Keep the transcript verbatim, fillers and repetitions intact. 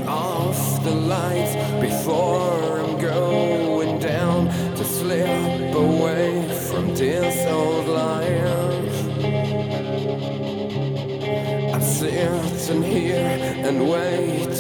off the lights before I'm going down to slip away from this old life. I'm sitting here and wait